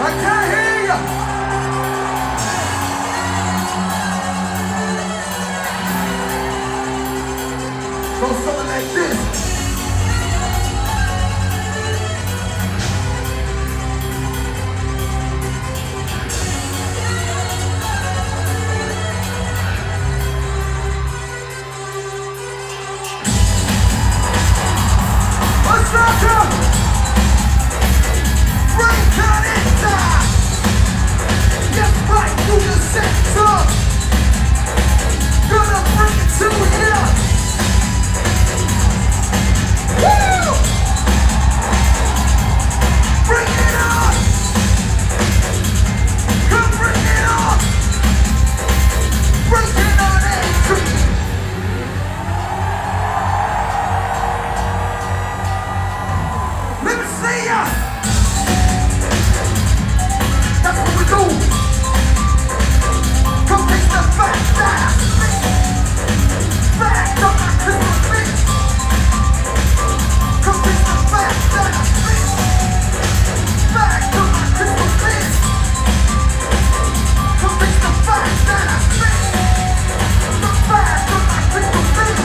I can't hear you. Go something like this. What's up, girl? Break on inside. Yes, right through the center. Gonna bring it to you. Woo! Bring it on. Come bring it on. Bring it on entry. Let me see ya. That's what we do. Come taste the fact that I spit. Fact on my Christmas bitch. Come taste the fact that I spit. Fact on my Christmas bitch. Come taste the fact that I spit. The fact on my Christmas bitch.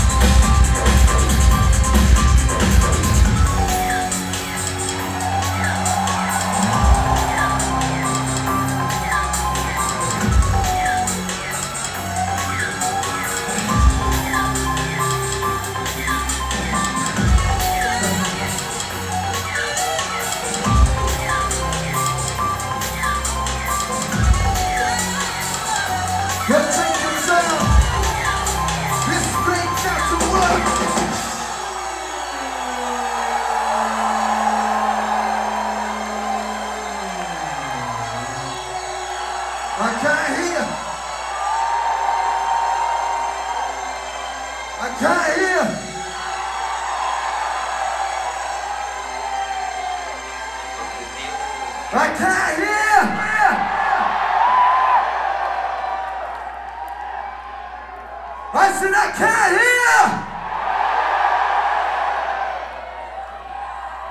You're taking sound. This straight got to work. I can't hear. I can't hear. I can't hear. I said I can't hear.